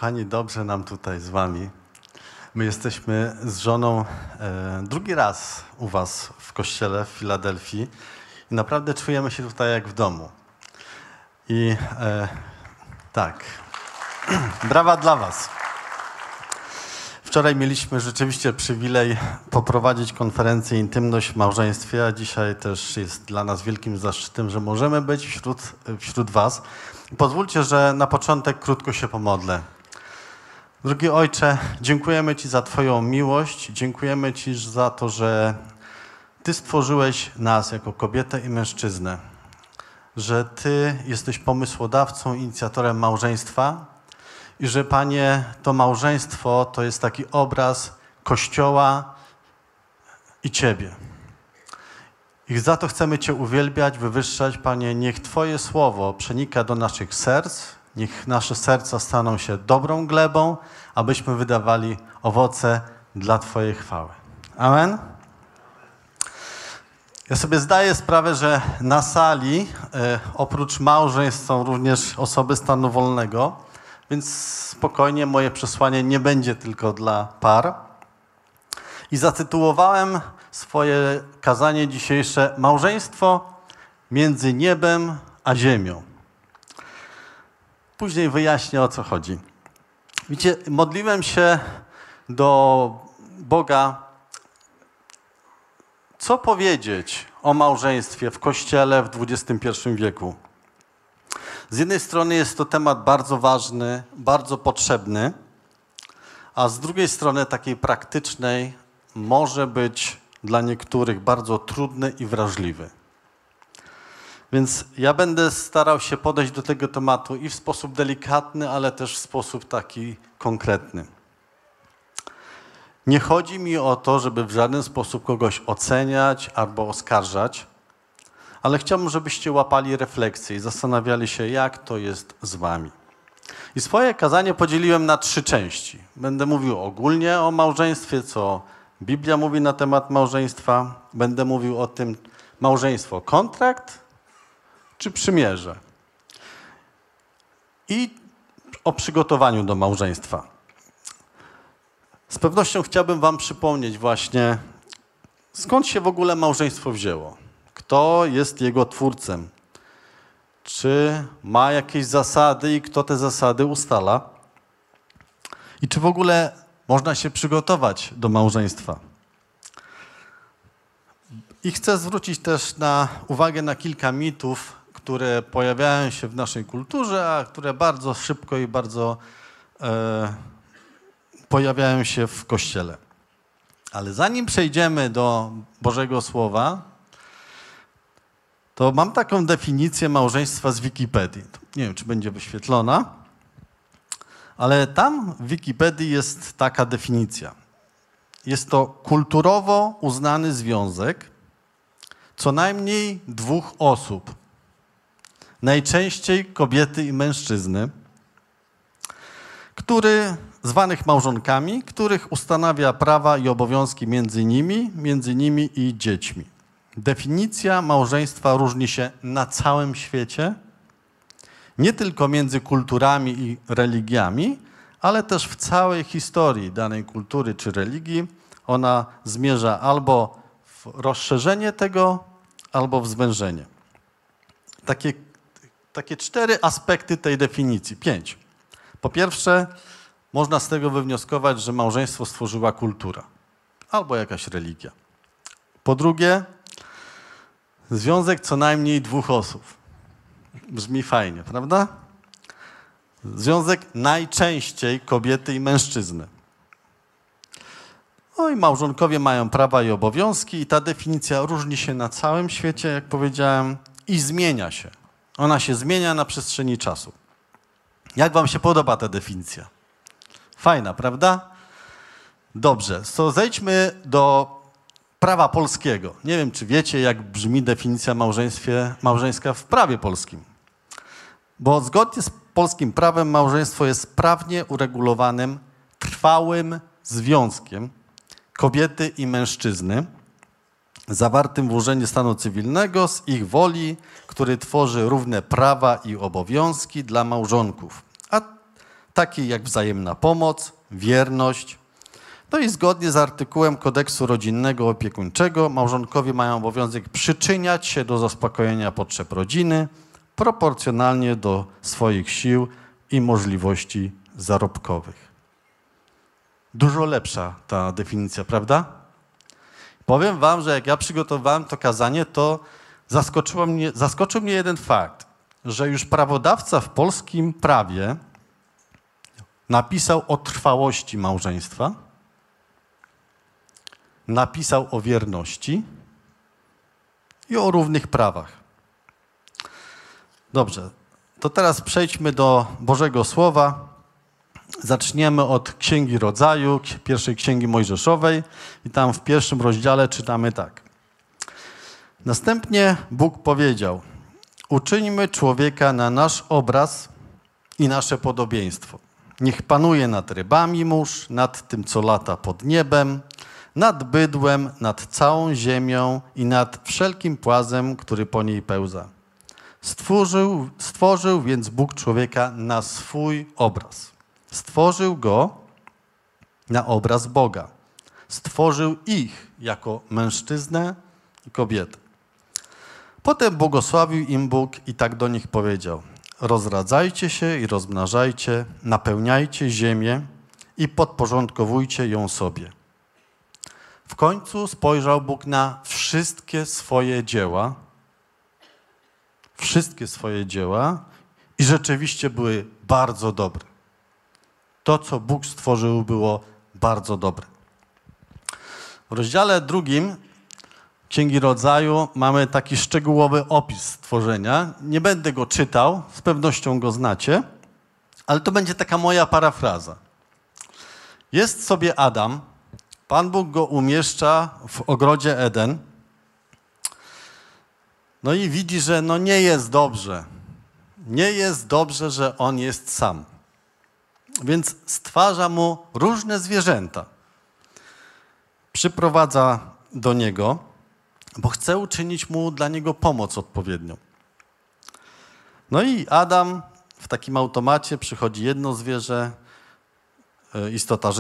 Kochani, dobrze nam tutaj z wami. My jesteśmy z żoną drugi raz u was w kościele w Filadelfii i naprawdę czujemy się tutaj jak w domu. I tak, brawa dla was. Wczoraj mieliśmy rzeczywiście przywilej poprowadzić konferencję Intymność w małżeństwie, a dzisiaj też jest dla nas wielkim zaszczytem, że możemy być wśród was. Pozwólcie, że na początek krótko się pomodlę. Drogi Ojcze, dziękujemy Ci za Twoją miłość, dziękujemy Ci za to, że Ty stworzyłeś nas jako kobietę i mężczyznę, że Ty jesteś pomysłodawcą, inicjatorem małżeństwa i że, Panie, to małżeństwo to jest taki obraz Kościoła i Ciebie. I za to chcemy Cię uwielbiać, wywyższać, Panie, niech Twoje słowo przenika do naszych serc, niech nasze serca staną się dobrą glebą, abyśmy wydawali owoce dla Twojej chwały. Amen? Ja sobie zdaję sprawę, że na sali oprócz małżeństw są również osoby stanu wolnego, więc spokojnie moje przesłanie nie będzie tylko dla par. I zatytułowałem swoje kazanie dzisiejsze Małżeństwo między niebem a ziemią. Później wyjaśnię, o co chodzi. Widzicie, modliłem się do Boga, co powiedzieć o małżeństwie w Kościele w XXI wieku. Z jednej strony jest to temat bardzo ważny, bardzo potrzebny, a z drugiej strony takiej praktycznej może być dla niektórych bardzo trudny i wrażliwy. Więc ja będę starał się podejść do tego tematu i w sposób delikatny, ale też w sposób taki konkretny. Nie chodzi mi o to, żeby w żaden sposób kogoś oceniać albo oskarżać, ale chciałbym, żebyście łapali refleksję i zastanawiali się, jak to jest z wami. I swoje kazanie podzieliłem na 3 części. Będę mówił ogólnie o małżeństwie, co Biblia mówi na temat małżeństwa. Będę mówił o tym małżeństwo, kontrakt czy przymierze. I o przygotowaniu do małżeństwa. Z pewnością chciałbym wam przypomnieć właśnie, skąd się w ogóle małżeństwo wzięło. Kto jest jego twórcem? Czy ma jakieś zasady i kto te zasady ustala? I czy w ogóle można się przygotować do małżeństwa? I chcę zwrócić też uwagę na kilka mitów, które pojawiają się w naszej kulturze, a które bardzo szybko i bardzo pojawiają się w Kościele. Ale zanim przejdziemy do Bożego Słowa, to mam taką definicję małżeństwa z Wikipedii. Nie wiem, czy będzie wyświetlona, ale tam w Wikipedii jest taka definicja. Jest to kulturowo uznany związek co najmniej 2 osób, najczęściej kobiety i mężczyzny, zwanych małżonkami, których ustanawia prawa i obowiązki między nimi i dziećmi. Definicja małżeństwa różni się na całym świecie, nie tylko między kulturami i religiami, ale też w całej historii danej kultury czy religii. Ona zmierza albo w rozszerzenie tego, albo w zwężenie. Takie 4 aspekty tej definicji, 5. Po pierwsze, można z tego wywnioskować, że małżeństwo stworzyła kultura albo jakaś religia. Po drugie, związek co najmniej 2 osób. Brzmi fajnie, prawda? Związek najczęściej kobiety i mężczyzny. No i małżonkowie mają prawa i obowiązki i ta definicja różni się na całym świecie, jak powiedziałem, i zmienia się. Ona się zmienia na przestrzeni czasu. Jak wam się podoba ta definicja? Fajna, prawda? Dobrze, to zejdźmy do prawa polskiego. Nie wiem, czy wiecie, jak brzmi definicja małżeńska w prawie polskim. Bo zgodnie z polskim prawem małżeństwo jest prawnie uregulowanym, trwałym związkiem kobiety i mężczyzny, zawartym w urzędzie stanu cywilnego z ich woli, który tworzy równe prawa i obowiązki dla małżonków. A takie jak wzajemna pomoc, wierność. No i zgodnie z artykułem kodeksu rodzinnego opiekuńczego małżonkowie mają obowiązek przyczyniać się do zaspokojenia potrzeb rodziny proporcjonalnie do swoich sił i możliwości zarobkowych. Dużo lepsza ta definicja, prawda? Powiem wam, że jak ja przygotowałem to kazanie, to zaskoczył mnie jeden fakt, że już prawodawca w polskim prawie napisał o trwałości małżeństwa, napisał o wierności i o równych prawach. Dobrze, to teraz przejdźmy do Bożego Słowa. Zaczniemy od Księgi Rodzaju, pierwszej Księgi Mojżeszowej i tam w pierwszym rozdziale czytamy tak. Następnie Bóg powiedział: uczyńmy człowieka na nasz obraz i nasze podobieństwo. Niech panuje nad rybami mórz, nad tym, co lata pod niebem, nad bydłem, nad całą ziemią i nad wszelkim płazem, który po niej pełza. Stworzył więc Bóg człowieka na swój obraz. Stworzył go na obraz Boga. Stworzył ich jako mężczyznę i kobietę. Potem błogosławił im Bóg i tak do nich powiedział: rozradzajcie się i rozmnażajcie, napełniajcie ziemię i podporządkowujcie ją sobie. W końcu spojrzał Bóg na wszystkie swoje dzieła i rzeczywiście były bardzo dobre. To, co Bóg stworzył, było bardzo dobre. W rozdziale 2 Księgi Rodzaju mamy taki szczegółowy opis stworzenia. Nie będę go czytał, z pewnością go znacie, ale to będzie taka moja parafraza. Jest sobie Adam, Pan Bóg go umieszcza w ogrodzie Eden, no i widzi, że nie jest dobrze. Nie jest dobrze, że on jest sam. Więc stwarza mu różne zwierzęta. Przyprowadza do niego, bo chce uczynić mu dla niego pomoc odpowiednią. No i Adam w takim automacie przychodzi jedno zwierzę, istota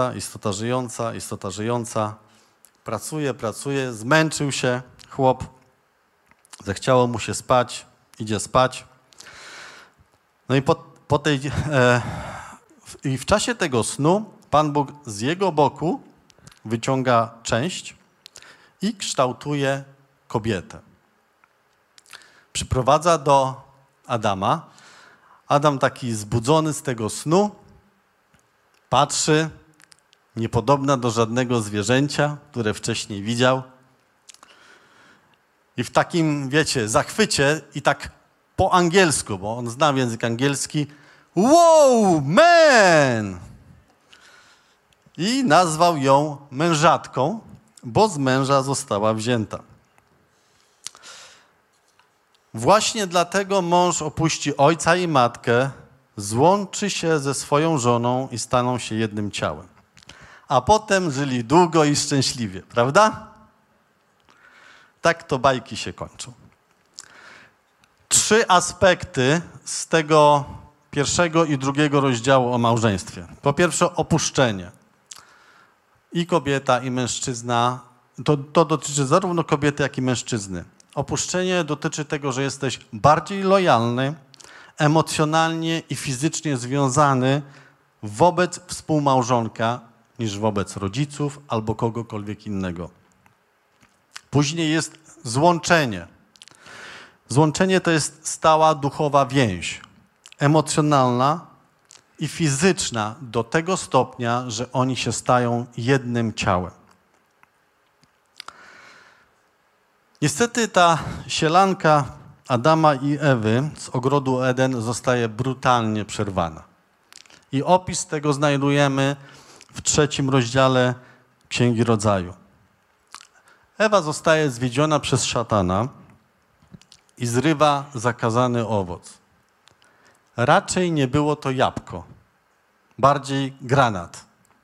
żyjąca. Pracuje, zmęczył się chłop, zechciało mu się spać, idzie spać. No i i w czasie tego snu Pan Bóg z jego boku wyciąga część i kształtuje kobietę. Przyprowadza do Adama. Adam taki zbudzony z tego snu, patrzy, niepodobna do żadnego zwierzęcia, które wcześniej widział. I w takim, zachwycie i tak po angielsku, bo on zna język angielski, wow, man! I nazwał ją mężatką, bo z męża została wzięta. Właśnie dlatego mąż opuści ojca i matkę, złączy się ze swoją żoną i staną się jednym ciałem. A potem żyli długo i szczęśliwie, prawda? Tak to bajki się kończą. 3 aspekty z tego 1. i 2. rozdziału o małżeństwie. Po pierwsze, opuszczenie. I kobieta, i mężczyzna, to dotyczy zarówno kobiety, jak i mężczyzny. Opuszczenie dotyczy tego, że jesteś bardziej lojalny, emocjonalnie i fizycznie związany wobec współmałżonka niż wobec rodziców albo kogokolwiek innego. Później jest złączenie. Złączenie to jest stała duchowa więź, emocjonalna i fizyczna do tego stopnia, że oni się stają jednym ciałem. Niestety ta sielanka Adama i Ewy z ogrodu Eden zostaje brutalnie przerwana. I opis tego znajdujemy w 3. rozdziale Księgi Rodzaju. Ewa zostaje zwiedziona przez szatana i zrywa zakazany owoc. Raczej nie było to jabłko, bardziej granat.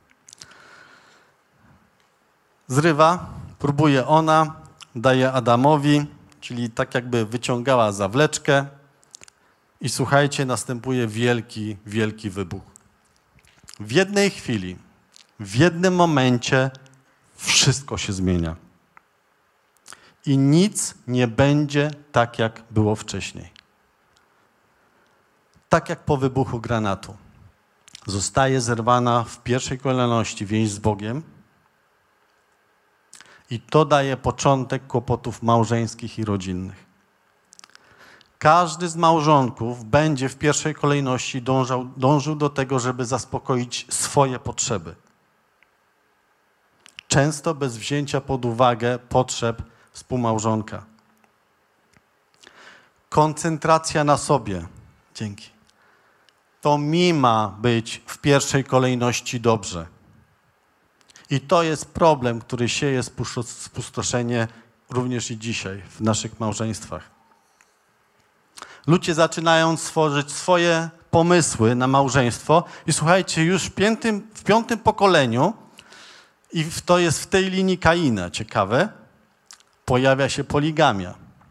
Zrywa, próbuje ona, daje Adamowi, czyli tak jakby wyciągała zawleczkę i słuchajcie, następuje wielki, wielki wybuch. w jednej chwili, w jednym momencie wszystko się zmienia. I nic nie będzie tak, jak było wcześniej. Tak jak po wybuchu granatu. Zostaje zerwana w pierwszej kolejności więź z Bogiem i to daje początek kłopotów małżeńskich i rodzinnych. Każdy z małżonków będzie w pierwszej kolejności dążył do tego, żeby zaspokoić swoje potrzeby. Często bez wzięcia pod uwagę potrzeb współmałżonka. Koncentracja na sobie. Dzięki. To mi ma być w pierwszej kolejności dobrze. I to jest problem, który sieje spustoszenie również i dzisiaj w naszych małżeństwach. Ludzie zaczynają stworzyć swoje pomysły na małżeństwo i słuchajcie, już w piątym pokoleniu, i to jest w tej linii Kaina, ciekawe, pojawia się poligamia.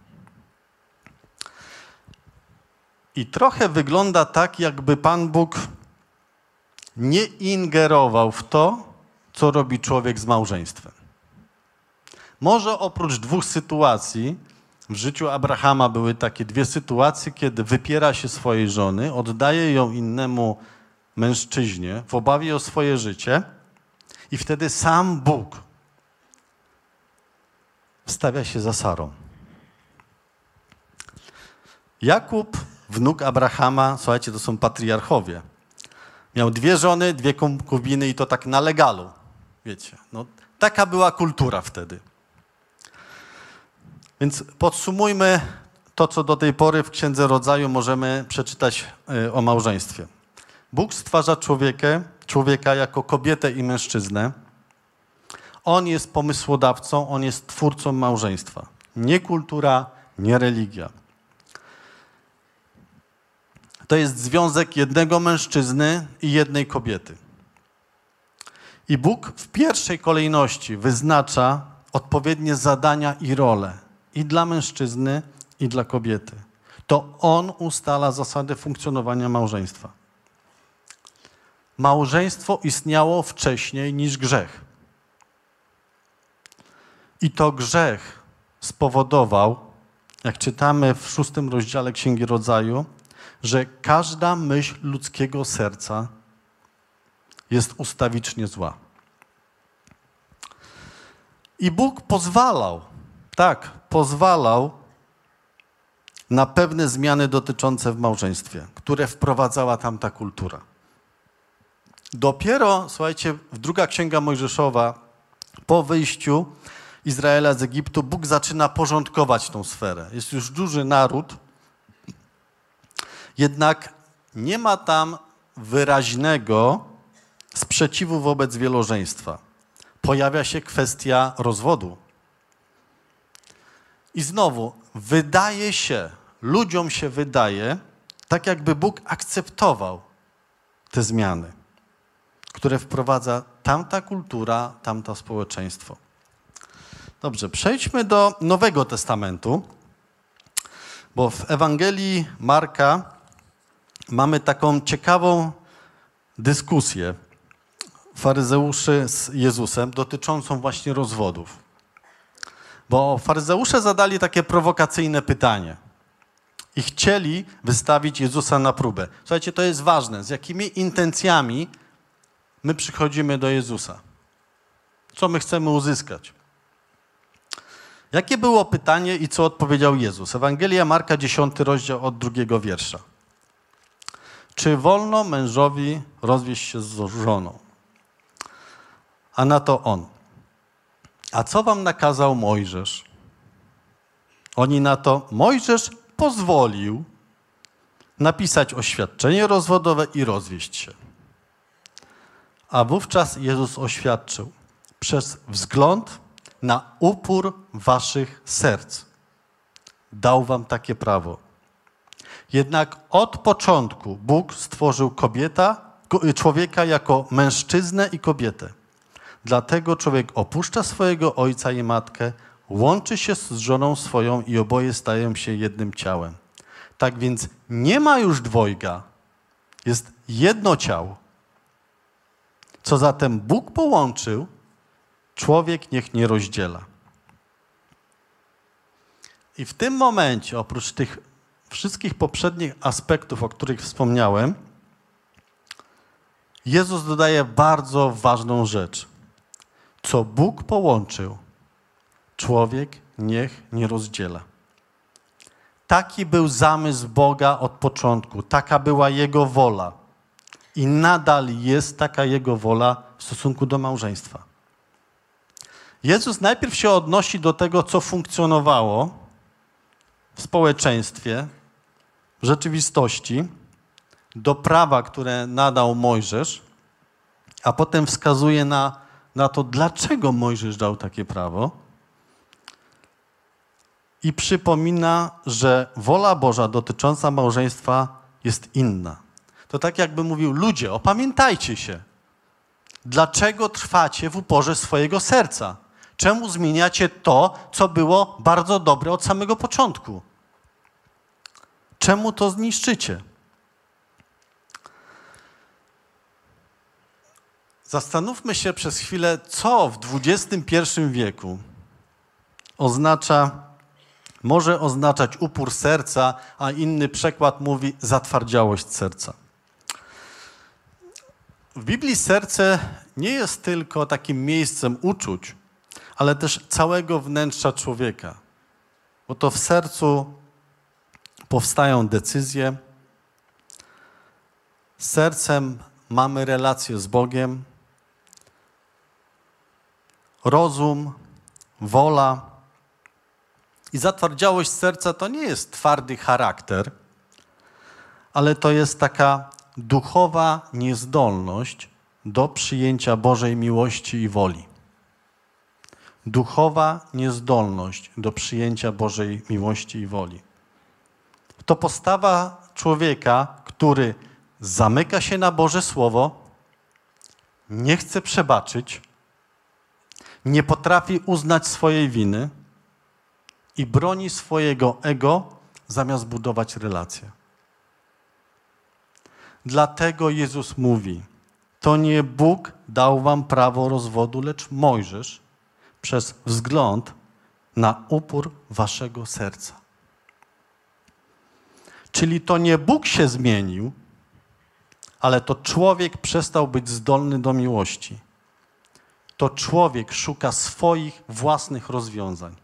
I trochę wygląda tak, jakby Pan Bóg nie ingerował w to, co robi człowiek z małżeństwem. Może oprócz 2 sytuacji, w życiu Abrahama były takie 2 sytuacje, kiedy wypiera się swojej żony, oddaje ją innemu mężczyźnie w obawie o swoje życie i wtedy sam Bóg wstawia się za Sarą. Jakub, wnuk Abrahama, słuchajcie, to są patriarchowie. Miał 2 żony, 2 konkubiny i to tak na legalu. Wiecie, no, taka była kultura wtedy. Więc podsumujmy to, co do tej pory w Księdze Rodzaju możemy przeczytać o małżeństwie. Bóg stwarza człowieka jako kobietę i mężczyznę. On jest pomysłodawcą, on jest twórcą małżeństwa. Nie kultura, nie religia. To jest związek jednego mężczyzny i jednej kobiety. I Bóg w pierwszej kolejności wyznacza odpowiednie zadania i role i dla mężczyzny, i dla kobiety. To On ustala zasady funkcjonowania małżeństwa. Małżeństwo istniało wcześniej niż grzech. I to grzech spowodował, jak czytamy w 6 rozdziale Księgi Rodzaju, że każda myśl ludzkiego serca jest ustawicznie zła. I Bóg pozwalał na pewne zmiany dotyczące w małżeństwie, które wprowadzała tamta kultura. Dopiero, słuchajcie, w 2 Księga Mojżeszowa, po wyjściu Izraela z Egiptu, Bóg zaczyna porządkować tą sferę. Jest już duży naród, jednak nie ma tam wyraźnego sprzeciwu wobec wielożeństwa. Pojawia się kwestia rozwodu. I znowu, ludziom się wydaje, tak jakby Bóg akceptował te zmiany, które wprowadza tamta kultura, tamto społeczeństwo. Dobrze, przejdźmy do Nowego Testamentu, bo w Ewangelii Marka mamy taką ciekawą dyskusję faryzeuszy z Jezusem dotyczącą właśnie rozwodów. Bo faryzeusze zadali takie prowokacyjne pytanie i chcieli wystawić Jezusa na próbę. Słuchajcie, to jest ważne. Z jakimi intencjami my przychodzimy do Jezusa? Co my chcemy uzyskać? Jakie było pytanie i co odpowiedział Jezus? Ewangelia Marka, 10 rozdział od 2 wiersza. Czy wolno mężowi rozwieść się z żoną? A na to on. A co wam nakazał Mojżesz? Oni na to, Mojżesz pozwolił napisać oświadczenie rozwodowe i rozwieść się. A wówczas Jezus oświadczył, przez wzgląd na upór waszych serc dał wam takie prawo. Jednak od początku Bóg stworzył człowieka jako mężczyznę i kobietę. Dlatego człowiek opuszcza swojego ojca i matkę, łączy się z żoną swoją i oboje stają się jednym ciałem. Tak więc nie ma już dwojga, jest jedno ciało. Co zatem Bóg połączył, człowiek niech nie rozdziela. I w tym momencie, oprócz tych wszystkich poprzednich aspektów, o których wspomniałem, Jezus dodaje bardzo ważną rzecz. Co Bóg połączył, człowiek niech nie rozdziela. Taki był zamysł Boga od początku. Taka była Jego wola. I nadal jest taka Jego wola w stosunku do małżeństwa. Jezus najpierw się odnosi do tego, co funkcjonowało w społeczeństwie, w rzeczywistości, do prawa, które nadał Mojżesz, a potem wskazuje na to, dlaczego Mojżesz dał takie prawo i przypomina, że wola Boża dotycząca małżeństwa jest inna. To tak jakby mówił, ludzie, opamiętajcie się. Dlaczego trwacie w uporze swojego serca? Czemu zmieniacie to, co było bardzo dobre od samego początku? Czemu to zniszczycie? Zastanówmy się przez chwilę, co w XXI wieku może oznaczać upór serca, a inny przekład mówi zatwardziałość serca. W Biblii serce nie jest tylko takim miejscem uczuć, ale też całego wnętrza człowieka. Bo to w sercu powstają decyzje. Z sercem mamy relację z Bogiem. Rozum, wola. I zatwardziałość serca to nie jest twardy charakter, ale to jest taka duchowa niezdolność do przyjęcia Bożej miłości i woli. Duchowa niezdolność do przyjęcia Bożej miłości i woli. To postawa człowieka, który zamyka się na Boże Słowo, nie chce przebaczyć, nie potrafi uznać swojej winy i broni swojego ego, zamiast budować relacje. Dlatego Jezus mówi, to nie Bóg dał wam prawo rozwodu, lecz Mojżesz przez wzgląd na upór waszego serca. Czyli to nie Bóg się zmienił, ale to człowiek przestał być zdolny do miłości. To człowiek szuka swoich własnych rozwiązań.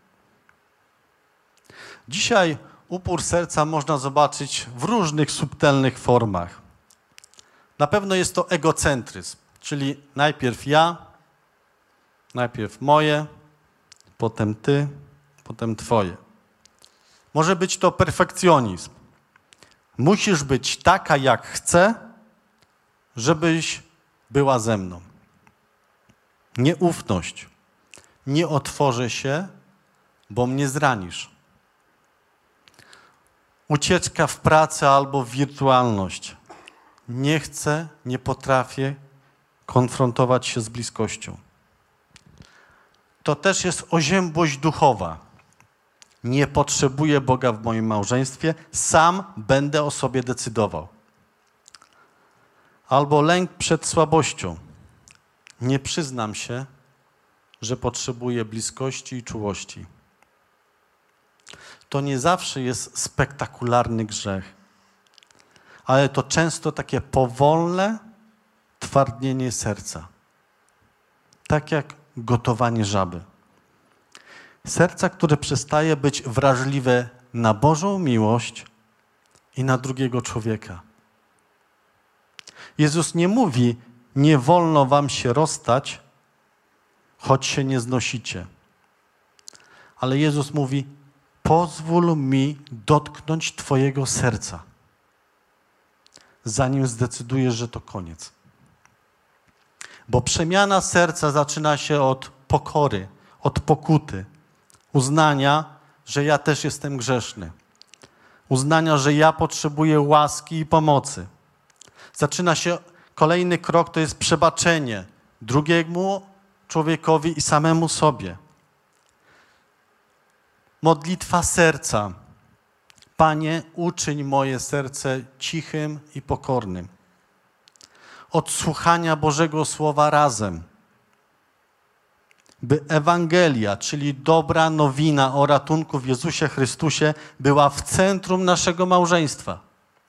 Dzisiaj upór serca można zobaczyć w różnych subtelnych formach. Na pewno jest to egocentryzm, czyli najpierw ja, najpierw moje, potem ty, potem twoje. Może być to perfekcjonizm. Musisz być taka, jak chcę, żebyś była ze mną. Nieufność. Nie otworzę się, bo mnie zranisz. Ucieczka w pracę albo w wirtualność. Nie chcę, nie potrafię konfrontować się z bliskością. To też jest oziębłość duchowa. Nie potrzebuję Boga w moim małżeństwie, sam będę o sobie decydował. Albo lęk przed słabością. Nie przyznam się, że potrzebuję bliskości i czułości. To nie zawsze jest spektakularny grzech, ale to często takie powolne twardnienie serca. Tak jak gotowanie żaby. Serca, które przestaje być wrażliwe na Bożą miłość i na drugiego człowieka. Jezus nie mówi, nie wolno wam się rozstać, choć się nie znosicie. Ale Jezus mówi, pozwól mi dotknąć twojego serca, zanim zdecydujesz, że to koniec. Bo przemiana serca zaczyna się od pokory, od pokuty, uznania, że ja też jestem grzeszny, uznania, że ja potrzebuję łaski i pomocy. Zaczyna się kolejny krok, to jest przebaczenie drugiemu człowiekowi i samemu sobie. Modlitwa serca. Panie, uczyń moje serce cichym i pokornym. od słuchania Bożego Słowa razem. By Ewangelia, czyli dobra nowina o ratunku w Jezusie Chrystusie, była w centrum naszego małżeństwa.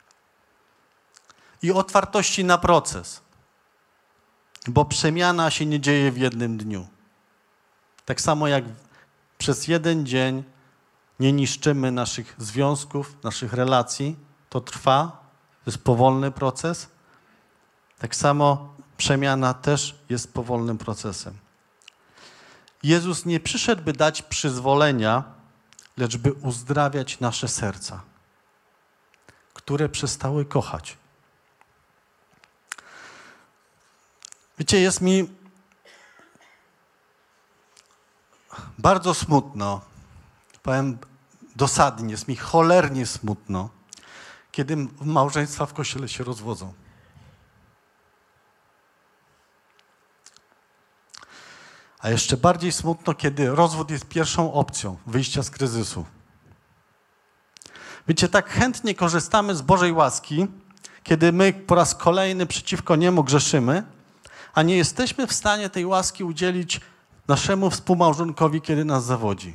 I otwartości na proces. Bo przemiana się nie dzieje w jednym dniu. Tak samo jak przez jeden dzień nie niszczymy naszych związków, naszych relacji, to trwa, to jest powolny proces. Tak samo przemiana też jest powolnym procesem. Jezus nie przyszedł, by dać przyzwolenia, lecz by uzdrawiać nasze serca, które przestały kochać. Wiecie, jest mi bardzo smutno, powiem dosadnie, jest mi cholernie smutno, kiedy małżeństwa w Kościele się rozwodzą. A jeszcze bardziej smutno, kiedy rozwód jest pierwszą opcją wyjścia z kryzysu. Wiecie, tak chętnie korzystamy z Bożej łaski, kiedy my po raz kolejny przeciwko Niemu grzeszymy, a nie jesteśmy w stanie tej łaski udzielić naszemu współmałżonkowi, kiedy nas zawodzi.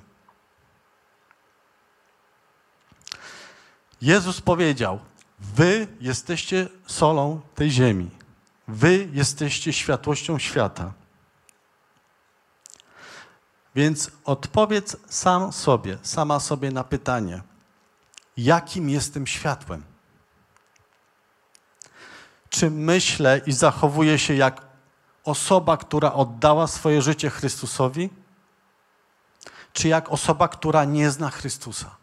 Jezus powiedział, wy jesteście solą tej ziemi. Wy jesteście światłością świata. Więc odpowiedz sama sobie na pytanie, jakim jestem światłem? Czy myślę i zachowuję się jak osoba, która oddała swoje życie Chrystusowi? Czy jak osoba, która nie zna Chrystusa?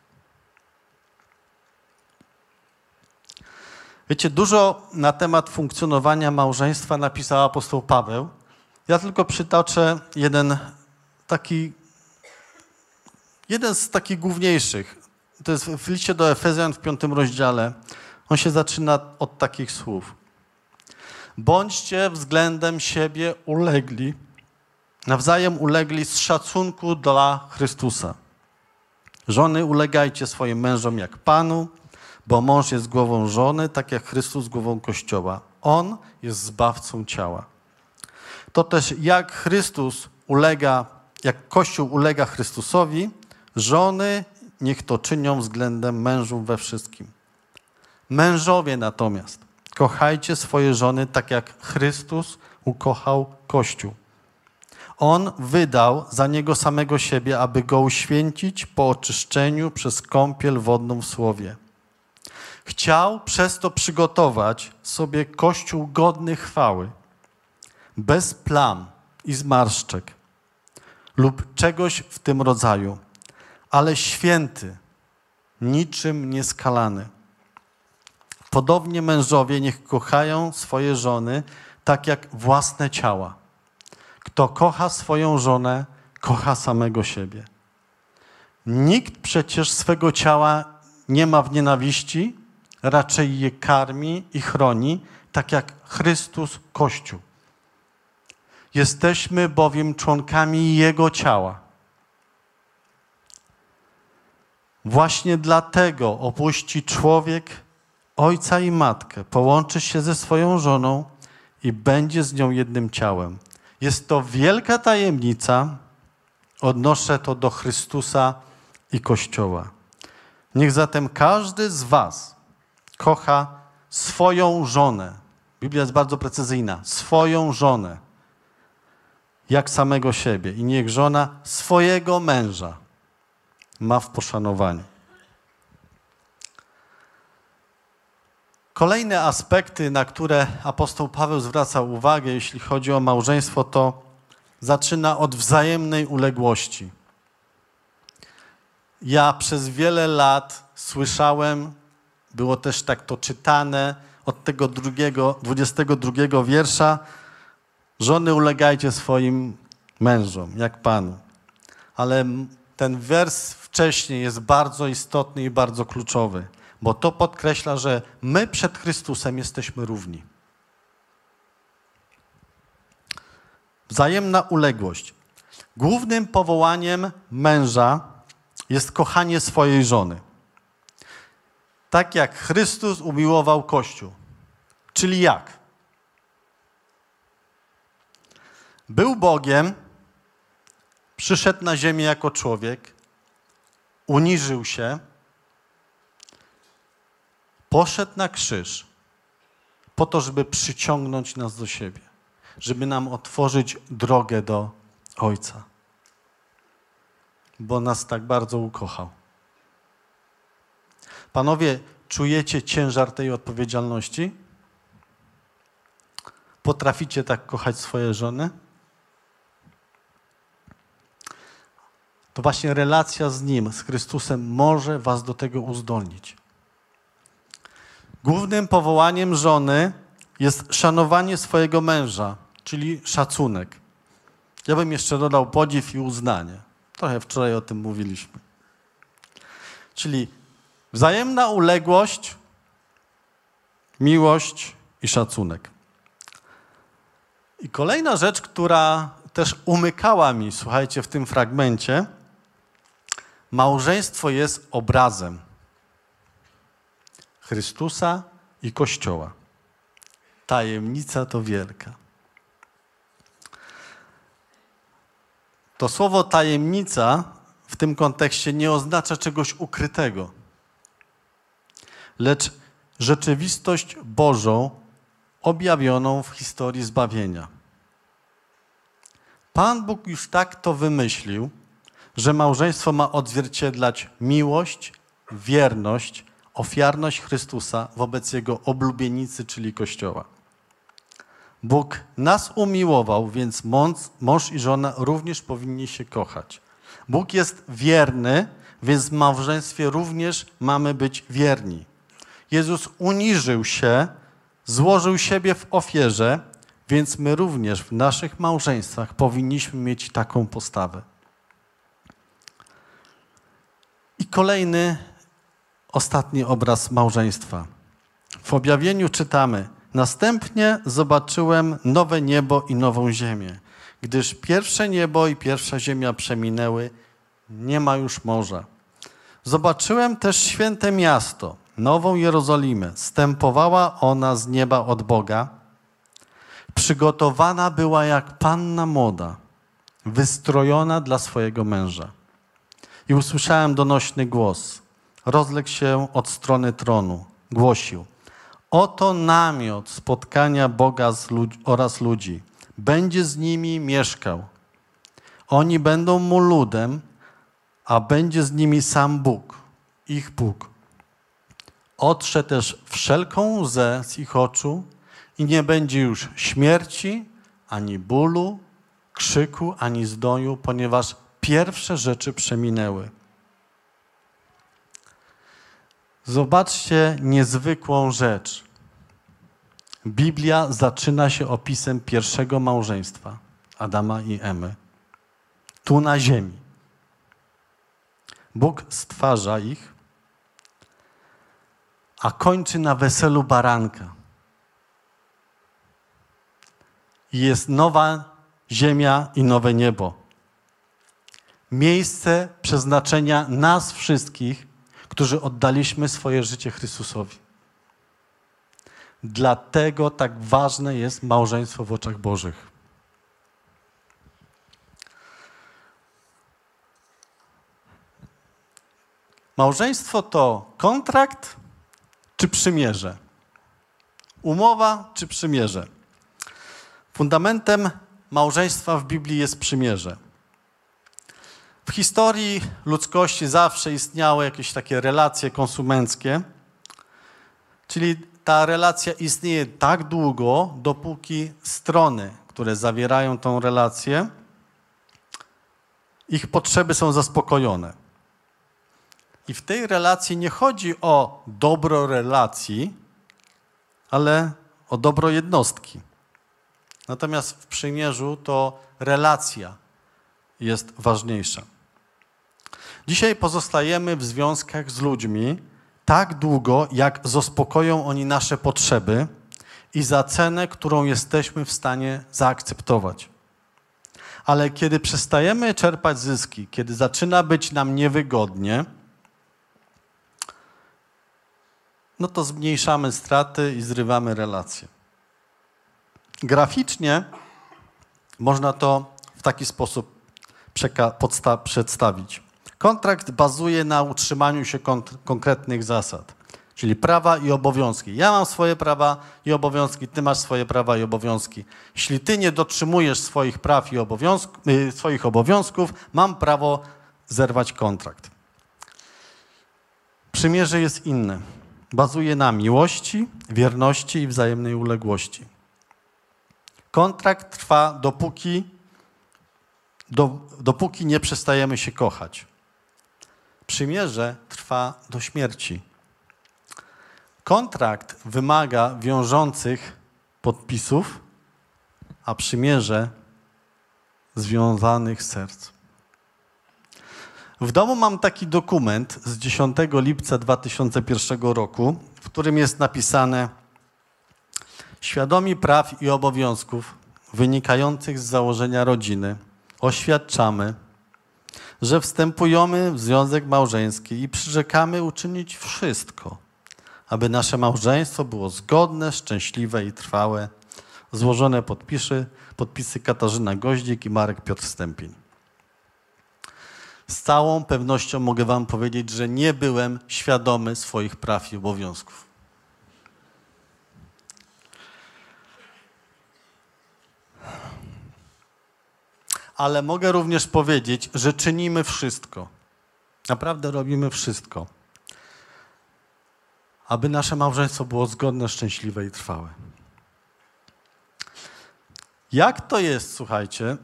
Wiecie, dużo na temat funkcjonowania małżeństwa napisał apostoł Paweł. Ja tylko przytoczę jeden z takich główniejszych. To jest w liście do Efezjan w 5 rozdziale. On się zaczyna od takich słów. Bądźcie względem siebie ulegli, nawzajem ulegli z szacunku dla Chrystusa. Żony, ulegajcie swoim mężom jak Panu, bo mąż jest głową żony, tak jak Chrystus głową Kościoła. On jest zbawcą ciała. To też jak Kościół ulega Chrystusowi, żony niech to czynią względem mężów we wszystkim. Mężowie natomiast, kochajcie swoje żony tak jak Chrystus ukochał Kościół. On wydał za niego samego siebie, aby go uświęcić po oczyszczeniu przez kąpiel wodną w Słowie. Chciał przez to przygotować sobie Kościół godny chwały, bez plam i zmarszczek lub czegoś w tym rodzaju, ale święty, niczym nieskalany. Podobnie mężowie niech kochają swoje żony tak jak własne ciała. Kto kocha swoją żonę, kocha samego siebie. Nikt przecież swego ciała nie ma w nienawiści, raczej je karmi i chroni, tak jak Chrystus Kościół. Jesteśmy bowiem członkami Jego ciała. Właśnie dlatego opuści człowiek ojca i matkę, połączy się ze swoją żoną i będzie z nią jednym ciałem. Jest to wielka tajemnica, odnoszę to do Chrystusa i Kościoła. Niech zatem każdy z was kocha swoją żonę. Biblia jest bardzo precyzyjna. Swoją żonę. Jak samego siebie. I niech żona swojego męża ma w poszanowaniu. Kolejne aspekty, na które apostoł Paweł zwraca uwagę, jeśli chodzi o małżeństwo, to zaczyna od wzajemnej uległości. Ja przez wiele lat słyszałem, było też tak to czytane, od tego 22 wiersza, żony ulegajcie swoim mężom, jak Panu. Ale ten wers wcześniej jest bardzo istotny i bardzo kluczowy, bo to podkreśla, że my przed Chrystusem jesteśmy równi. Wzajemna uległość. Głównym powołaniem męża jest kochanie swojej żony. Tak jak Chrystus umiłował Kościół. Czyli jak? Był Bogiem, przyszedł na ziemię jako człowiek, uniżył się, poszedł na krzyż po to, żeby przyciągnąć nas do siebie, żeby nam otworzyć drogę do Ojca, bo nas tak bardzo ukochał. Panowie, czujecie ciężar tej odpowiedzialności? Potraficie tak kochać swoje żony? To właśnie relacja z Nim, z Chrystusem może was do tego uzdolnić. Głównym powołaniem żony jest szanowanie swojego męża, czyli szacunek. Ja bym jeszcze dodał podziw i uznanie. Trochę wczoraj o tym mówiliśmy. Czyli wzajemna uległość, miłość i szacunek. I kolejna rzecz, która też umykała mi, słuchajcie, w tym fragmencie, małżeństwo jest obrazem Chrystusa i Kościoła. Tajemnica to wielka. To słowo tajemnica w tym kontekście nie oznacza czegoś ukrytego, lecz rzeczywistość Bożą objawioną w historii zbawienia. Pan Bóg już tak to wymyślił, że małżeństwo ma odzwierciedlać miłość, wierność, ofiarność Chrystusa wobec Jego oblubienicy, czyli Kościoła. Bóg nas umiłował, więc mąż i żona również powinni się kochać. Bóg jest wierny, więc w małżeństwie również mamy być wierni. Jezus uniżył się, złożył siebie w ofierze, więc my również w naszych małżeństwach powinniśmy mieć taką postawę. I kolejny, ostatni obraz małżeństwa. W objawieniu czytamy: następnie zobaczyłem nowe niebo i nową ziemię, gdyż pierwsze niebo i pierwsza ziemia przeminęły, nie ma już morza. Zobaczyłem też święte miasto, nową Jerozolimę. Zstępowała ona z nieba od Boga. Przygotowana była jak panna młoda, wystrojona dla swojego męża. I usłyszałem donośny głos. Rozległ się od strony tronu. Głosił: oto namiot spotkania Boga oraz ludzi. Będzie z nimi mieszkał. Oni będą mu ludem, a będzie z nimi sam Bóg, ich Bóg. Otrze też wszelką łzę z ich oczu i nie będzie już śmierci, ani bólu, krzyku, ani zdoju, ponieważ pierwsze rzeczy przeminęły. Zobaczcie niezwykłą rzecz. Biblia zaczyna się opisem pierwszego małżeństwa, Adama i Emy, tu na ziemi. Bóg stwarza ich, a kończy na weselu baranka. I jest nowa ziemia i nowe niebo. Miejsce przeznaczenia nas wszystkich, którzy oddaliśmy swoje życie Chrystusowi. Dlatego tak ważne jest małżeństwo w oczach Bożych. Małżeństwo to kontrakt czy przymierze? Umowa czy przymierze? Fundamentem małżeństwa w Biblii jest przymierze. W historii ludzkości zawsze istniały jakieś takie relacje konsumenckie, czyli ta relacja istnieje tak długo, dopóki strony, które zawierają tą relację, ich potrzeby są zaspokojone. I w tej relacji nie chodzi o dobro relacji, ale o dobro jednostki. Natomiast w przymierzu to relacja jest ważniejsza. Dzisiaj pozostajemy w związkach z ludźmi tak długo, jak zaspokoją oni nasze potrzeby i za cenę, którą jesteśmy w stanie zaakceptować. Ale kiedy przestajemy czerpać zyski, kiedy zaczyna być nam niewygodnie, no to zmniejszamy straty i zrywamy relacje. Graficznie Można to w taki sposób przedstawić. Kontrakt bazuje na utrzymaniu się konkretnych zasad, czyli prawa i obowiązki. Ja mam swoje prawa i obowiązki, ty masz swoje prawa i obowiązki. Jeśli ty nie dotrzymujesz swoich praw i swoich obowiązków, mam prawo zerwać kontrakt. Przymierze jest inne. Bazuje na miłości, wierności i wzajemnej uległości. Kontrakt trwa dopóki nie przestajemy się kochać. Przymierze trwa do śmierci. Kontrakt wymaga wiążących podpisów, a przymierze związanych serc. W domu mam taki dokument z 10 lipca 2001 roku, w którym jest napisane: świadomi praw i obowiązków wynikających z założenia rodziny oświadczamy, że wstępujemy w związek małżeński i przyrzekamy uczynić wszystko, aby nasze małżeństwo było zgodne, szczęśliwe i trwałe. Złożone podpisy Katarzyna Goździk i Marek Piotr Stępień. Z całą pewnością mogę wam powiedzieć, że nie byłem świadomy swoich praw i obowiązków. Ale mogę również powiedzieć, że czynimy wszystko. Naprawdę robimy wszystko, aby nasze małżeństwo było zgodne, szczęśliwe i trwałe. Jak to jest, słuchajcie,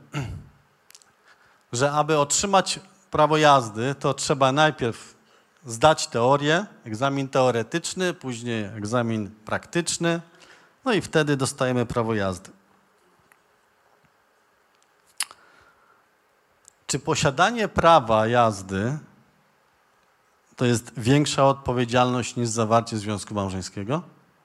że aby otrzymać prawo jazdy, to trzeba najpierw zdać teorię, egzamin teoretyczny, później egzamin praktyczny, no i wtedy dostajemy prawo jazdy. Czy posiadanie prawa jazdy to jest większa odpowiedzialność niż zawarcie związku małżeńskiego?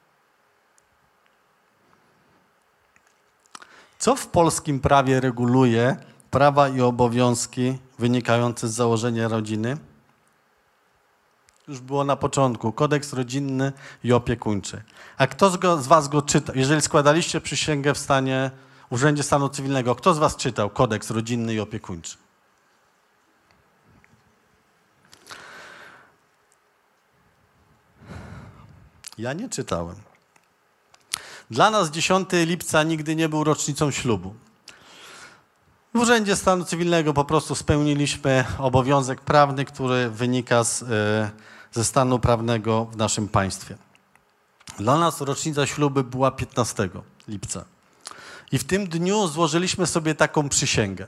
Co w polskim prawie reguluje prawa i obowiązki wynikające z założenia rodziny? Już było na początku. Kodeks rodzinny i opiekuńczy. A kto z was go czyta? Jeżeli składaliście przysięgę w Urzędzie Stanu Cywilnego, kto z was czytał kodeks rodzinny i opiekuńczy? Ja nie czytałem. Dla nas 10 lipca nigdy nie był rocznicą ślubu. W Urzędzie Stanu Cywilnego po prostu spełniliśmy obowiązek prawny, który wynika ze stanu prawnego w naszym państwie. Dla nas rocznica ślubu była 15 lipca. I w tym dniu złożyliśmy sobie taką przysięgę.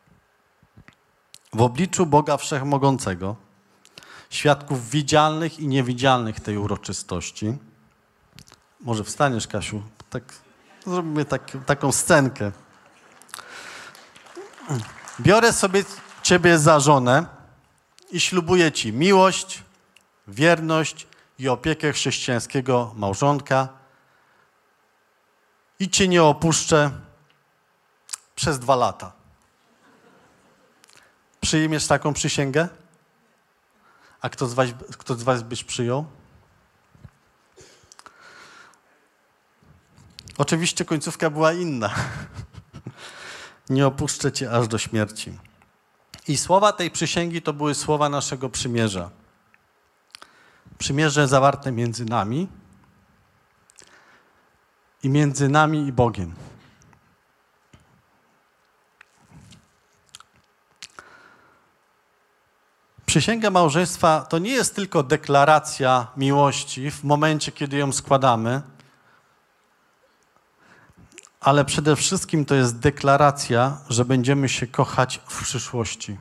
W obliczu Boga Wszechmogącego, świadków widzialnych i niewidzialnych tej uroczystości. Może wstaniesz, Kasiu? Tak, zrobimy taką scenkę. Biorę sobie ciebie za żonę i ślubuję ci miłość, wierność i opiekę chrześcijańskiego małżonka i cię nie opuszczę przez 2 lata. Przyjmiesz taką przysięgę? A kto z was byś przyjął? Oczywiście końcówka była inna. Nie opuszczę cię aż do śmierci. I słowa tej przysięgi to były słowa naszego przymierza. Przymierze zawarte między nami i Bogiem. Przysięga małżeństwa to nie jest tylko deklaracja miłości w momencie, kiedy ją składamy, ale przede wszystkim to jest deklaracja, że będziemy się kochać w przyszłości.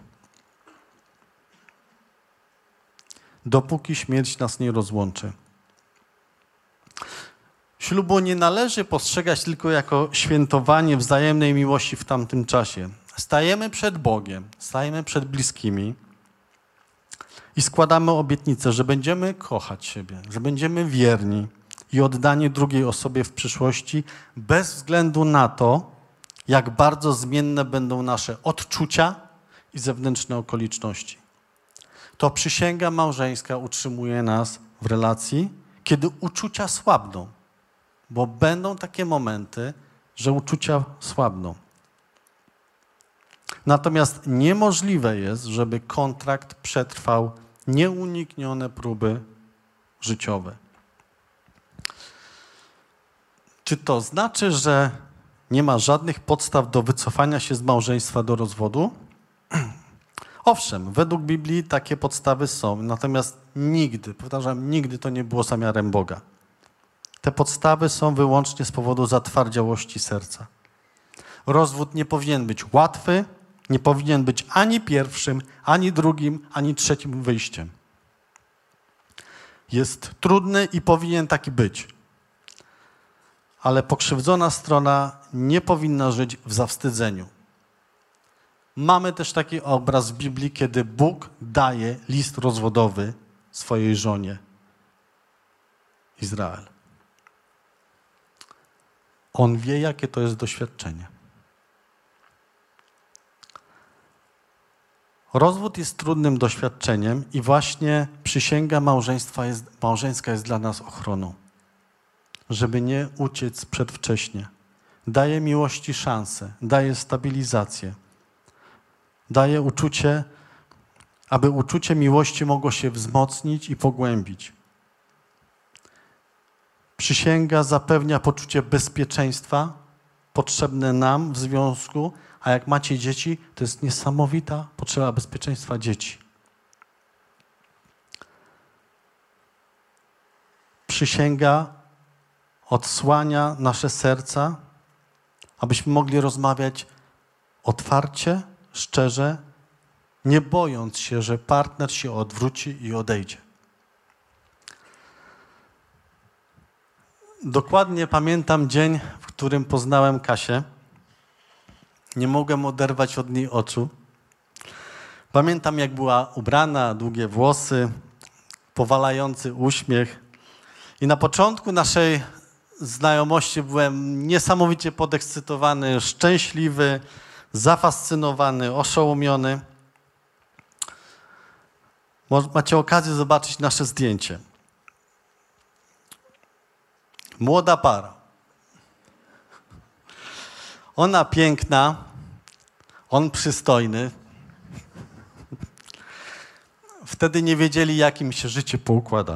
Dopóki śmierć nas nie rozłączy. Ślubu nie należy postrzegać tylko jako świętowanie wzajemnej miłości w tamtym czasie. Stajemy przed Bogiem, stajemy przed bliskimi i składamy obietnicę, że będziemy kochać siebie, że będziemy wierni i oddani drugiej osobie w przyszłości bez względu na to, jak bardzo zmienne będą nasze odczucia i zewnętrzne okoliczności. To przysięga małżeńska utrzymuje nas w relacji, kiedy uczucia słabną, bo będą takie momenty, że uczucia słabną. Natomiast niemożliwe jest, żeby kontrakt przetrwał nieuniknione próby życiowe. Czy to znaczy, że nie ma żadnych podstaw do wycofania się z małżeństwa do rozwodu? Owszem, według Biblii takie podstawy są, natomiast nigdy, powtarzam, nigdy to nie było zamiarem Boga. Te podstawy są wyłącznie z powodu zatwardziałości serca. Rozwód nie powinien być łatwy, nie powinien być ani pierwszym, ani drugim, ani trzecim wyjściem. Jest trudny i powinien taki być. Ale pokrzywdzona strona nie powinna żyć w zawstydzeniu. Mamy też taki obraz w Biblii, kiedy Bóg daje list rozwodowy swojej żonie Izrael. On wie, jakie to jest doświadczenie. Rozwód jest trudnym doświadczeniem i właśnie przysięga małżeńska jest dla nas ochroną, żeby nie uciec przedwcześnie. Daje miłości szansę, daje stabilizację, daje uczucie, aby uczucie miłości mogło się wzmocnić i pogłębić. Przysięga zapewnia poczucie bezpieczeństwa potrzebne nam w związku, a jak macie dzieci, to jest niesamowita potrzeba bezpieczeństwa dzieci. Przysięga odsłania nasze serca, abyśmy mogli rozmawiać otwarcie, szczerze, nie bojąc się, że partner się odwróci i odejdzie. Dokładnie pamiętam dzień, w którym poznałem Kasię. Nie mogłem oderwać od niej oczu. Pamiętam, jak była ubrana, długie włosy, powalający uśmiech. I na początku naszej znajomości byłem niesamowicie podekscytowany, szczęśliwy, zafascynowany, oszołomiony. Macie okazję zobaczyć nasze zdjęcie. Młoda para. Ona piękna, on przystojny. Wtedy nie wiedzieli, jak im się życie poukłada.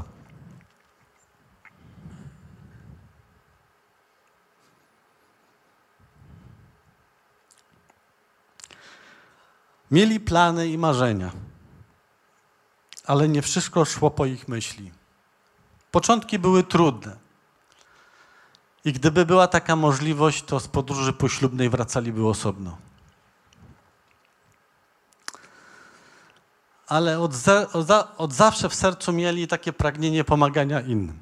Mieli plany i marzenia, ale nie wszystko szło po ich myśli. Początki były trudne. I gdyby była taka możliwość, to z podróży poślubnej wracaliby osobno. Ale od zawsze w sercu mieli takie pragnienie pomagania innym.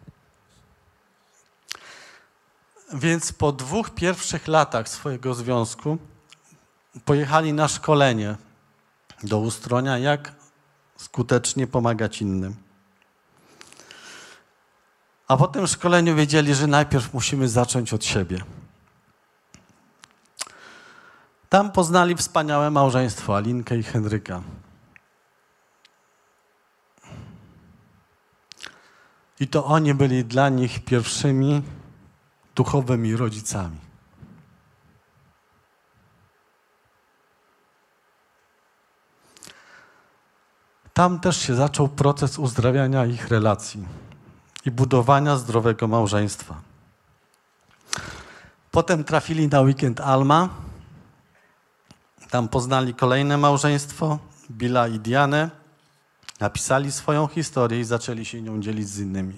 Więc po 2 pierwszych latach swojego związku pojechali na szkolenie do Ustronia, jak skutecznie pomagać innym. A po tym szkoleniu wiedzieli, że najpierw musimy zacząć od siebie. Tam poznali wspaniałe małżeństwo, Alinkę i Henryka. I to oni byli dla nich pierwszymi duchowymi rodzicami. Tam też się zaczął proces uzdrawiania ich relacji i budowania zdrowego małżeństwa. Potem trafili na weekend Alma. Tam poznali kolejne małżeństwo, Billa i Dianę. Napisali swoją historię i zaczęli się nią dzielić z innymi.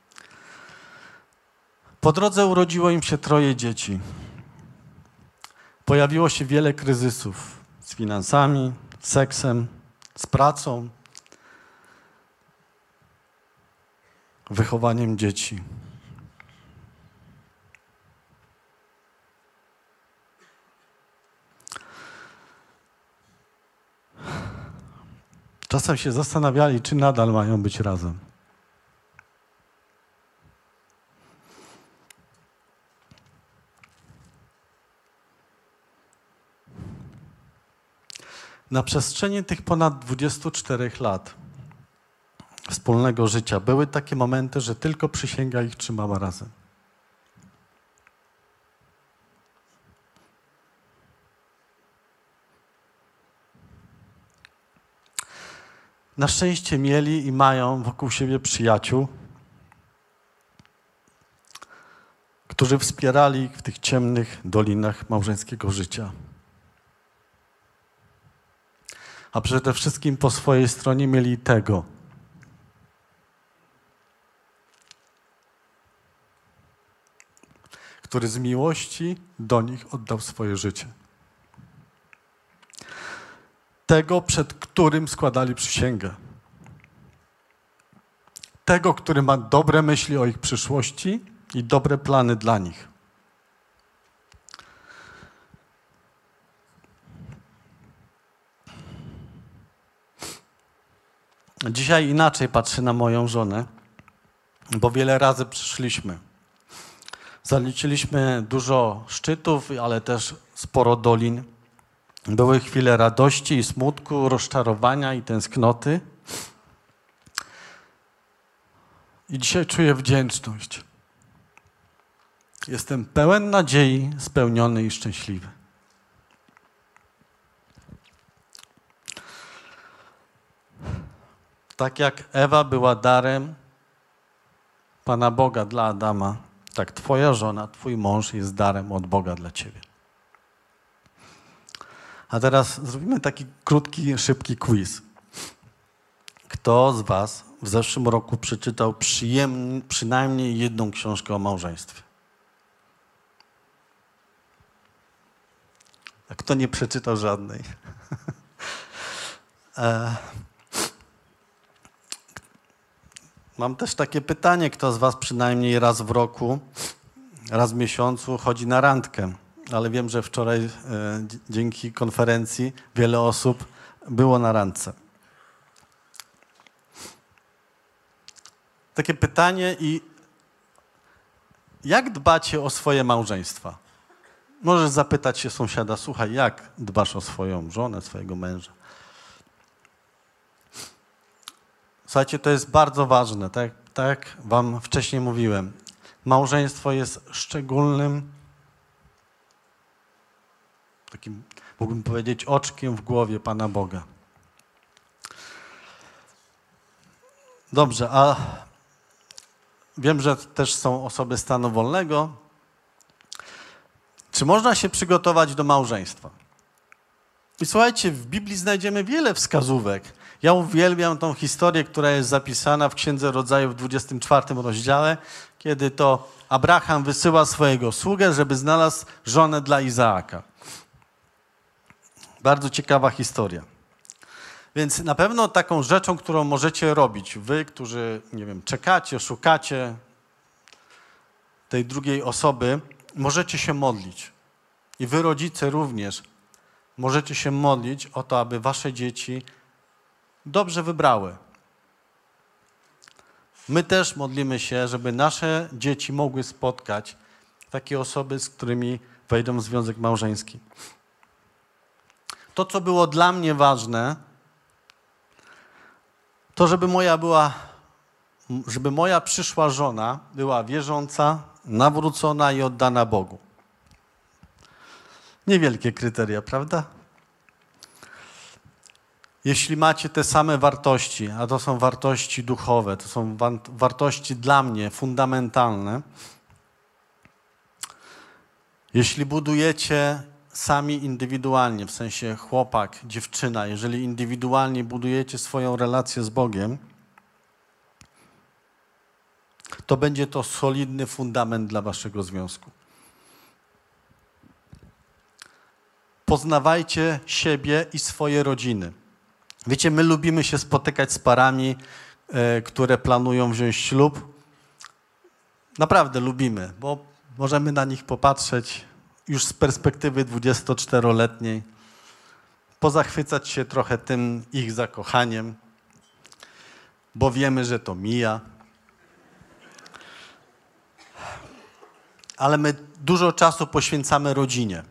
Po drodze urodziło im się 3 dzieci. Pojawiło się wiele kryzysów z finansami, z seksem, z pracą, wychowaniem dzieci. Czasem się zastanawiali, czy nadal mają być razem. Na przestrzeni tych ponad 24 lat wspólnego życia były takie momenty, że tylko przysięga ich trzymała razem. na szczęście mieli i mają wokół siebie przyjaciół, którzy wspierali ich w tych ciemnych dolinach małżeńskiego życia. A przede wszystkim po swojej stronie mieli tego, który z miłości do nich oddał swoje życie. Tego, przed którym składali przysięgę. Tego, który ma dobre myśli o ich przyszłości i dobre plany dla nich. Dzisiaj inaczej patrzę na moją żonę, bo wiele razy przyszliśmy. Zaliczyliśmy dużo szczytów, ale też sporo dolin. Były chwile radości i smutku, rozczarowania i tęsknoty. I dzisiaj czuję wdzięczność. Jestem pełen nadziei, spełniony i szczęśliwy. Tak jak Ewa była darem Pana Boga dla Adama, tak twoja żona, twój mąż jest darem od Boga dla ciebie. A teraz zrobimy taki krótki, szybki quiz. Kto z was w zeszłym roku przeczytał przynajmniej jedną książkę o małżeństwie? A kto nie przeczytał żadnej? Mam też takie pytanie, kto z was przynajmniej raz w roku, raz w miesiącu chodzi na randkę? Ale wiem, że wczoraj dzięki konferencji wiele osób było na randce. Takie pytanie i jak dbacie o swoje małżeństwa? Możesz zapytać się sąsiada, słuchaj, jak dbasz o swoją żonę, swojego męża? Słuchajcie, to jest bardzo ważne, tak jak wam wcześniej mówiłem. Małżeństwo jest szczególnym, takim, mógłbym powiedzieć, oczkiem w głowie Pana Boga. Dobrze, a wiem, że też są osoby stanu wolnego. Czy można się przygotować do małżeństwa? I słuchajcie, w Biblii znajdziemy wiele wskazówek. Ja uwielbiam tą historię, która jest zapisana w Księdze Rodzaju w 24 rozdziale, kiedy to Abraham wysyła swojego sługę, żeby znalazł żonę dla Izaaka. Bardzo ciekawa historia. Więc na pewno taką rzeczą, którą możecie robić, wy, którzy, nie wiem, czekacie, szukacie tej drugiej osoby, możecie się modlić. I wy, rodzice, również możecie się modlić o to, aby wasze dzieci dobrze wybrały. My też modlimy się, żeby nasze dzieci mogły spotkać takie osoby, z którymi wejdą w związek małżeński. To, co było dla mnie ważne, to żeby moja przyszła żona była wierząca, nawrócona i oddana Bogu. Niewielkie kryteria, prawda? Jeśli macie te same wartości, a to są wartości duchowe, to są wartości dla mnie fundamentalne, jeśli budujecie sami indywidualnie, w sensie chłopak, dziewczyna, jeżeli indywidualnie budujecie swoją relację z Bogiem, to będzie to solidny fundament dla waszego związku. Poznawajcie siebie i swoje rodziny. Wiecie, my lubimy się spotykać z parami, które planują wziąć ślub. Naprawdę lubimy, bo możemy na nich popatrzeć już z perspektywy 24-letniej, pozachwycać się trochę tym ich zakochaniem, bo wiemy, że to mija. Ale my dużo czasu poświęcamy rodzinie.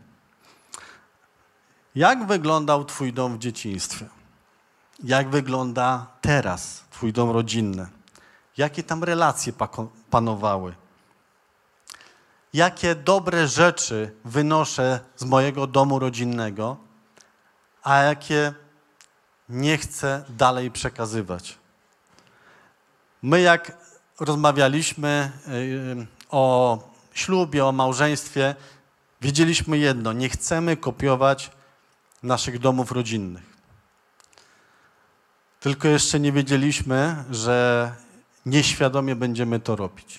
Jak wyglądał twój dom w dzieciństwie? Jak wygląda teraz twój dom rodzinny? Jakie tam relacje panowały? Jakie dobre rzeczy wynoszę z mojego domu rodzinnego, a jakie nie chce dalej przekazywać. My jak rozmawialiśmy o ślubie, o małżeństwie, wiedzieliśmy jedno, nie chcemy kopiować naszych domów rodzinnych. Tylko jeszcze nie wiedzieliśmy, że nieświadomie będziemy to robić.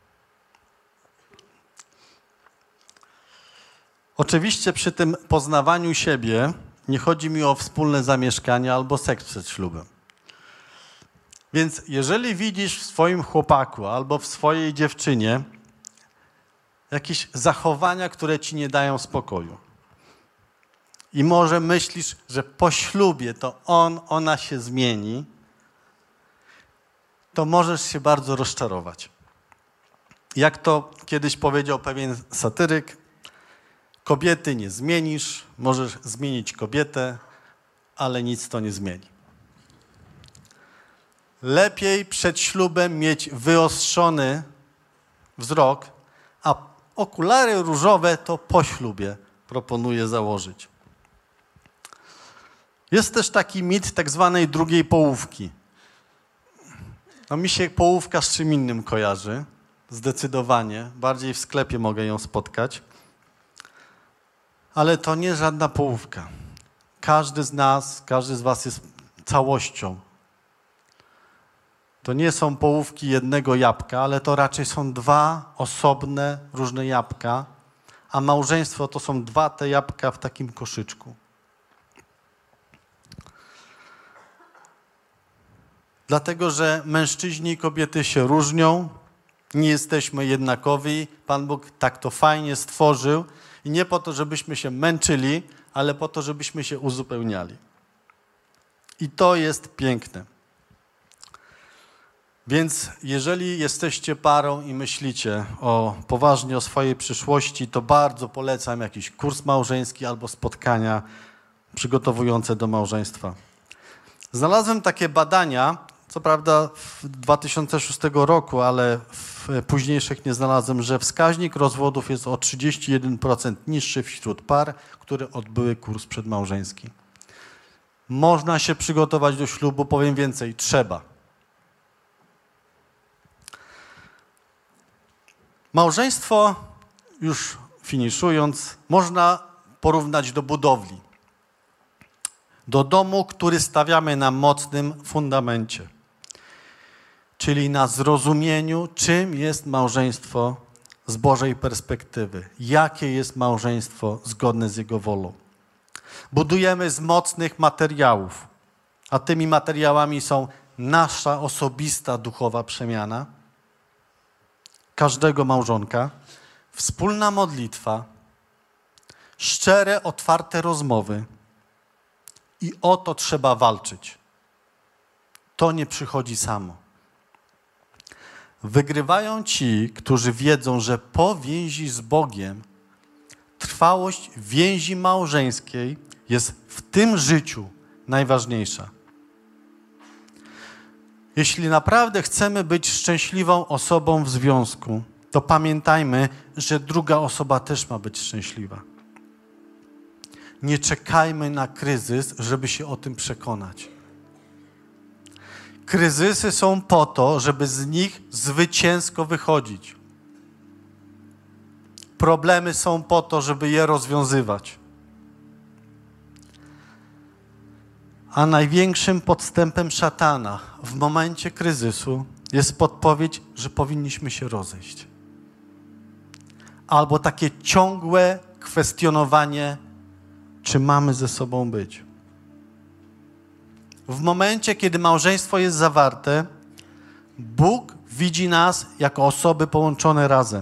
Oczywiście przy tym poznawaniu siebie nie chodzi mi o wspólne zamieszkanie albo seks przed ślubem. Więc jeżeli widzisz w swoim chłopaku albo w swojej dziewczynie jakieś zachowania, które ci nie dają spokoju i może myślisz, że po ślubie to ona się zmieni, to możesz się bardzo rozczarować. Jak to kiedyś powiedział pewien satyryk, kobiety nie zmienisz, możesz zmienić kobietę, ale nic to nie zmieni. Lepiej przed ślubem mieć wyostrzony wzrok, a okulary różowe to po ślubie proponuję założyć. Jest też taki mit tak zwanej drugiej połówki. No mi się połówka z czym innym kojarzy, zdecydowanie. Bardziej w sklepie mogę ją spotkać. Ale to nie żadna połówka. Każdy z was jest całością. To nie są połówki jednego jabłka, ale to raczej są dwa osobne, różne jabłka, a małżeństwo to są dwa te jabłka w takim koszyczku. Dlatego, że mężczyźni i kobiety się różnią, nie jesteśmy jednakowi. Pan Bóg tak to fajnie stworzył i nie po to, żebyśmy się męczyli, ale po to, żebyśmy się uzupełniali. I to jest piękne. Więc jeżeli jesteście parą i myślicie poważnie o swojej przyszłości, to bardzo polecam jakiś kurs małżeński albo spotkania przygotowujące do małżeństwa. Znalazłem takie badania, co prawda w 2006 roku, ale w późniejszych nie znalazłem, że wskaźnik rozwodów jest o 31% niższy wśród par, które odbyły kurs przedmałżeński. Można się przygotować do ślubu, powiem więcej, trzeba. Małżeństwo, już finiszując, można porównać do budowli. Do domu, który stawiamy na mocnym fundamencie. Czyli na zrozumieniu, czym jest małżeństwo z Bożej perspektywy. Jakie jest małżeństwo zgodne z Jego wolą. Budujemy z mocnych materiałów, a tymi materiałami są nasza osobista duchowa przemiana, każdego małżonka, wspólna modlitwa, szczere, otwarte rozmowy i o to trzeba walczyć. To nie przychodzi samo. Wygrywają ci, którzy wiedzą, że po więzi z Bogiem trwałość więzi małżeńskiej jest w tym życiu najważniejsza. Jeśli naprawdę chcemy być szczęśliwą osobą w związku, to pamiętajmy, że druga osoba też ma być szczęśliwa. Nie czekajmy na kryzys, żeby się o tym przekonać. Kryzysy są po to, żeby z nich zwycięsko wychodzić. Problemy są po to, żeby je rozwiązywać. A największym podstępem szatana w momencie kryzysu jest podpowiedź, że powinniśmy się rozejść. Albo takie ciągłe kwestionowanie, czy mamy ze sobą być. W momencie, kiedy małżeństwo jest zawarte, Bóg widzi nas jako osoby połączone razem.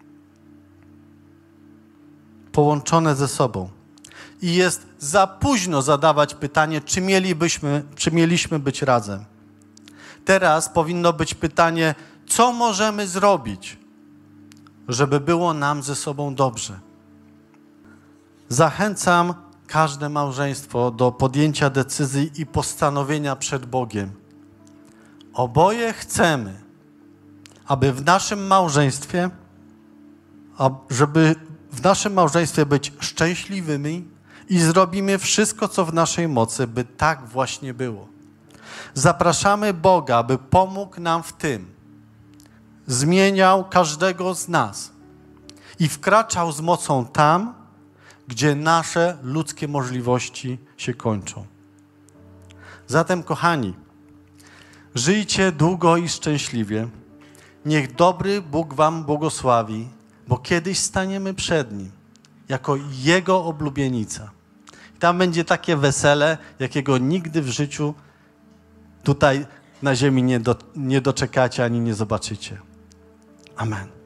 Połączone ze sobą. I jest za późno zadawać pytanie, czy mieliśmy być razem. Teraz powinno być pytanie, co możemy zrobić, żeby było nam ze sobą dobrze. Zachęcam każde małżeństwo do podjęcia decyzji i postanowienia przed Bogiem. Oboje chcemy, aby w naszym małżeństwie być szczęśliwymi i zrobimy wszystko, co w naszej mocy, by tak właśnie było. Zapraszamy Boga, by pomógł nam w tym. Zmieniał każdego z nas i wkraczał z mocą tam, gdzie nasze ludzkie możliwości się kończą. Zatem, kochani, żyjcie długo i szczęśliwie. Niech dobry Bóg wam błogosławi, bo kiedyś staniemy przed Nim jako Jego oblubienica. I tam będzie takie wesele, jakiego nigdy w życiu tutaj na ziemi nie doczekacie ani nie zobaczycie. Amen.